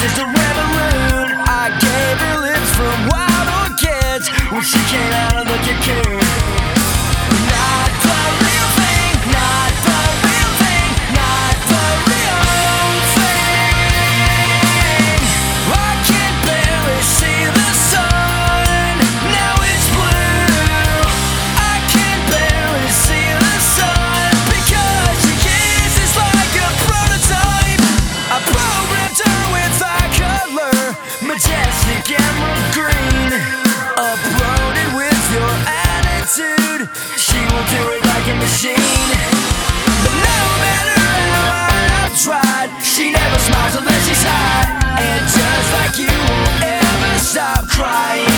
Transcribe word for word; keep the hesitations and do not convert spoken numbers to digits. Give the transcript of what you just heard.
just a red balloon. I gave her lips from wild orchids when she came out of the cocoon. Not the real thing, not the real thing, not the real thing. I can barely see the sun, now it's blue. I can barely see the sun because she kisses like a prototype. I programmed her with eye color, majestic emerald green. Uploaded with your attitude, she will do it like a machine. But no matter how hard I've tried, she never smiles unless she's high. And just like you won't ever stop crying.